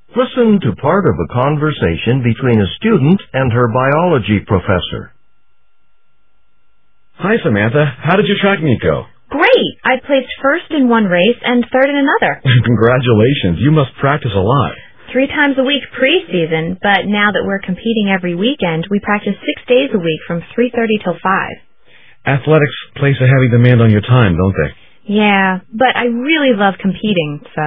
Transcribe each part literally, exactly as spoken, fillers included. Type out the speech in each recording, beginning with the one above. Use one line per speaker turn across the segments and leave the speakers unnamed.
Listen to part of a conversation between a student and her biology professor.
Hi, Samantha. How did your track meet go?
Great! I placed first in one race and third in another.
Congratulations. You must practice a lot.
Three times a week pre-season, but now that we're competing every weekend, we practice six days a week from three thirty till five.
Athletics place a heavy demand on your time, don't they?
Yeah, but I really love competing, so...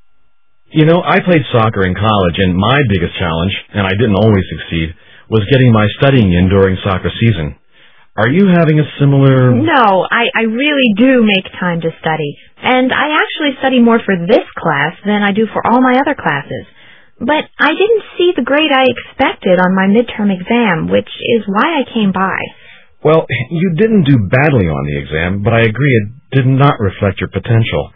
You know, I played soccer in college, and my biggest challenge, and I didn't always succeed, was getting my studying in during soccer season. Are you having a similar...
No, I, I really do make time to study, and I actually study more for this class than I do for all my other classes. But I didn't see the grade I expected on my midterm exam, which is why I came by.
Well, you didn't do badly on the exam, but I agree it did not reflect your potential.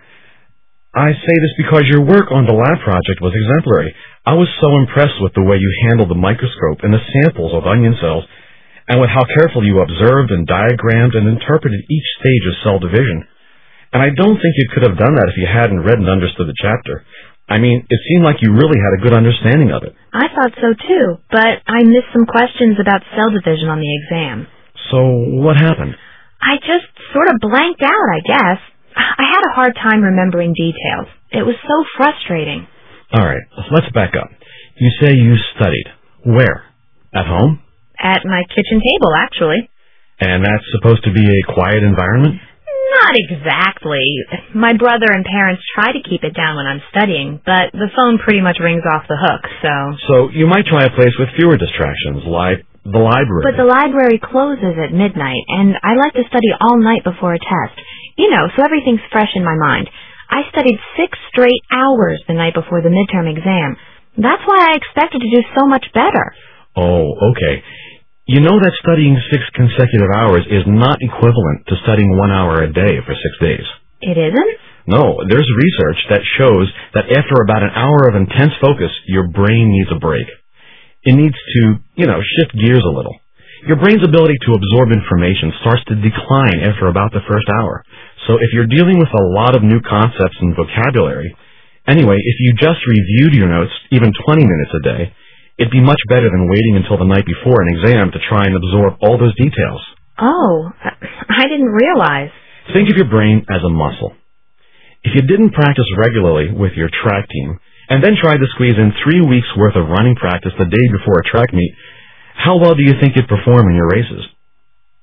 I say this because your work on the lab project was exemplary. I was so impressed with the way you handled the microscope and the samples of onion cells, and with how carefully you observed and diagrammed and interpreted each stage of cell division. And I don't think you could have done that if you hadn't read and understood the chapter. I mean, it seemed like you really had a good understanding of it.
I thought so too, but I missed some questions about cell division on the exam.
So, what happened?
I just sort of blanked out, I guess. I had a hard time remembering details. It was so frustrating.
All right, let's back up. You say you studied. Where? At home?
At my kitchen table, actually.
And that's supposed to be a quiet environment?
Not exactly. My brother and parents try to keep it down when I'm studying, but the phone pretty much rings off the hook, so...
So you might try a place with fewer distractions, like the library.
But the library closes at midnight, and I like to study all night before a test. You know, so everything's fresh in my mind. I studied six straight hours the night before the midterm exam. That's why I expected to do so much better.
Oh, okay. You know that studying six consecutive hours is not equivalent to studying one hour a day for six days.
It isn't?
No, there's research that shows that after about an hour of intense focus, your brain needs a break. It needs to, you know, shift gears a little. Your brain's ability to absorb information starts to decline after about the first hour. So if you're dealing with a lot of new concepts and vocabulary, anyway, if you just reviewed your notes even twenty minutes a day, it'd be much better than waiting until the night before an exam to try and absorb all those details.
Oh, I didn't realize.
Think of your brain as a muscle. If you didn't practice regularly with your track team, and then tried to squeeze in three weeks' worth of running practice the day before a track meet, how well do you think you'd perform in your races?